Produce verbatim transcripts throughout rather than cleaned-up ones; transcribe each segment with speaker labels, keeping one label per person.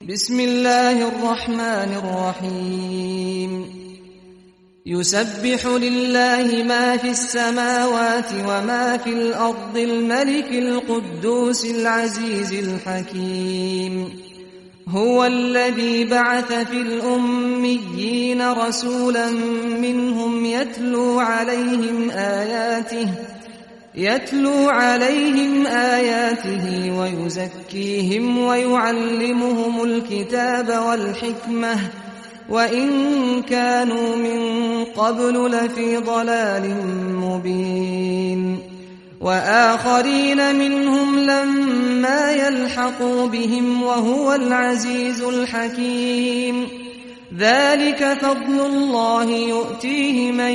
Speaker 1: بسم الله الرحمن الرحيم يسبح لله ما في السماوات وما في الأرض الملك القدوس العزيز الحكيم هو الذي بعث في الأميين رسولا منهم يتلو عليهم آياته يتلو عليهم آياته ويزكيهم ويعلمهم الكتاب والحكمة وإن كانوا من قبل لفي ضلال مبين وآخرين منهم لما يلحقوا بهم وهو العزيز الحكيم ذلك فضل الله يؤتيه من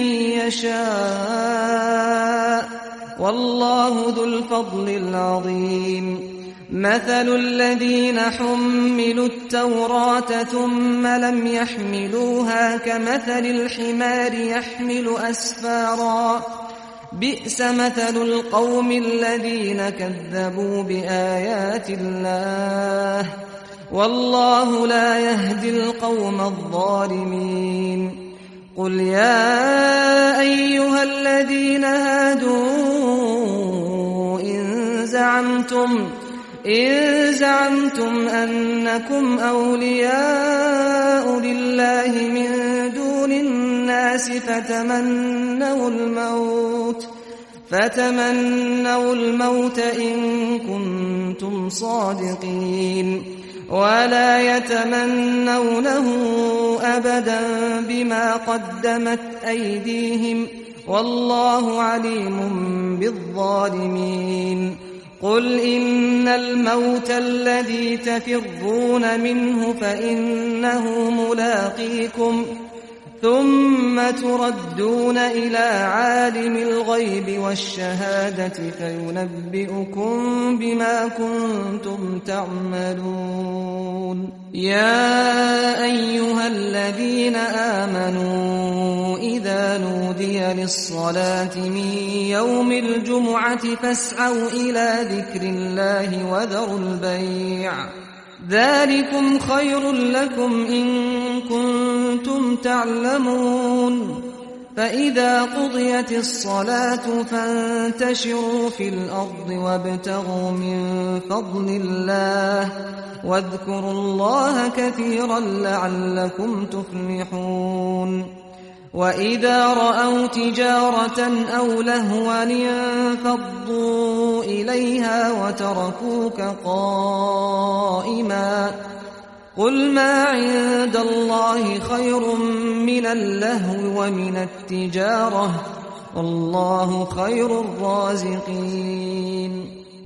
Speaker 1: يشاء والله ذو الفضل العظيم مثل الذين حملوا التوراة ثم لم يحملوها كمثل الحمار يحمل أسفارا بئس مثل القوم الذين كذبوا بآيات الله والله لا يهدي القوم الظالمين قل يا أيها الذين هادوا إن زعمتم إن زعمتم أنكم أولياء لله من دون الناس فتمنوا الموت فتمنوا الموت إن كنتم صادقين ولا يتمنونه أبدا بما قدمت أيديهم والله عليم بالظالمين قل إن الموت الذي تفرون منه فإنه ملاقيكم ثم تردون إلى عالم الغيب والشهادة فينبئكم بما كنتم تعملون يا أيها الذين آمنوا إذا نودي للصلاة من يوم الجمعة فاسعوا إلى ذكر الله وذروا البيع ذلكم خير لكم إن كنتم تعلمون فإذا قضيت الصلاة فانتشروا في الأرض وابتغوا من فضل الله واذكروا الله كثيرا لعلكم تفلحون وإذا رأوا تجارة أو لهوا انفضوا إليها وتركوك قائما قل ما عند الله خير من اللهو ومن التجارة والله خير الرازقين